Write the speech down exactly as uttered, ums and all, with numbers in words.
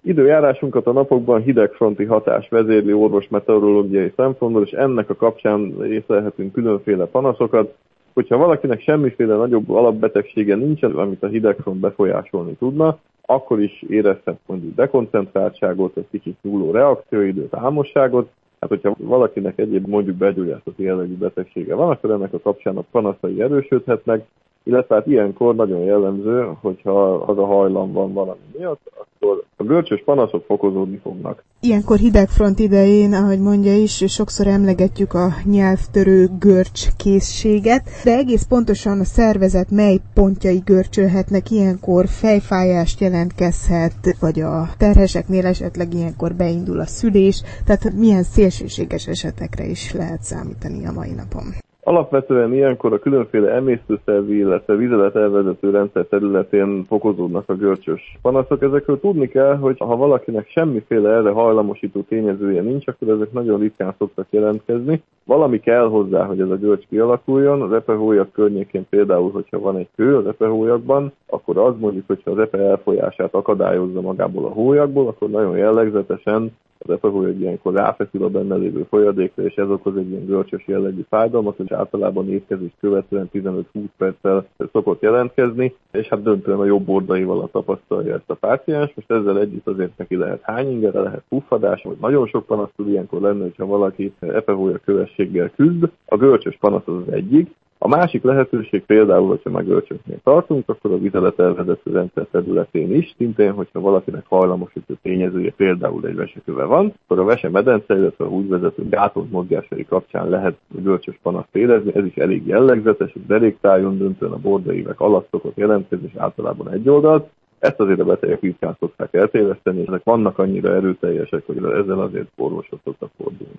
Időjárásunkat a napokban hidegfronti hatás vezérli orvos-meteorológiai szempontból, és ennek a kapcsán észlelhetünk különféle panaszokat. Hogyha valakinek semmiféle nagyobb alapbetegsége nincsen, amit a hidegfront befolyásolni tudna, akkor is érezhet mondjuk dekoncentráltságot, egy kicsit nyúló reakcióidőt, álmosságot. Hát, hogyha valakinek egyéb mondjuk begyógyászati jellegű betegsége van, akkor ennek a kapcsán a panaszai erősödhetnek, illetve hát ilyenkor nagyon jellemző, hogyha az a hajlam van valami miatt, akkor a görcsös panaszok fokozódni fognak. Ilyenkor hidegfront idején, ahogy mondja is, sokszor emlegetjük a nyelvtörő görcskészséget, de egész pontosan a szervezet mely pontjai görcsölhetnek ilyenkor, fejfájást jelentkezhet, vagy a terheseknél esetleg ilyenkor beindul a szülés, tehát milyen szélsőséges esetekre is lehet számítani a mai napon. Alapvetően ilyenkor a különféle emésztőszervi, illetve vizelet elvezető rendszer területén fokozódnak a görcsös panaszok. Ezekről tudni kell, hogy ha valakinek semmiféle erre hajlamosító tényezője nincs, akkor ezek nagyon ritkán szoktak jelentkezni. Valami kell hozzá, hogy ez a görcs kialakuljon. Az epehólyak környékén például, hogyha van egy kő az epehólyakban, akkor az mondjuk, hogyha az epe elfolyását akadályozza magából a hólyakból, akkor nagyon jellegzetesen az epehólyak ilyenkor ráfeszül a benne lévő folyadékra, és ez okoz egy ilyen görcsös jellegű fájdalmat, és általában étkezést követően tizenöt-húsz perccel szokott jelentkezni, és hát döntően a jobb oldaival tapasztalja ezt a páciens. Most ezzel együtt azért neki lehet hányingere, lehet puffadás, vagy nagyon sok panasz tud ilyenkor lenni, hogyha valaki epehólyak kövességgel küzd. A görcsös panasz az az egyik. A másik lehetőség például, hogyha már görcsöknél tartunk, akkor a vizelet elvezető rendszer területén is, szintén, hogyha valakinek hajlamosító tényezője például egy veseköve van, akkor a vesemedence, illetve a húsvezető gátolt mozgásai kapcsán lehet görcsös panaszt érezni, ez is elég jellegzetes, a deréktájon döntően a bordaívek alatt szokott jelentkezni, és általában egy oldalt. Ezt azért a betegek ritkán szokták eltéveszteni, és ezek vannak annyira erőteljesek, hogy ezzel azért orvoshoz szoktak fordulni.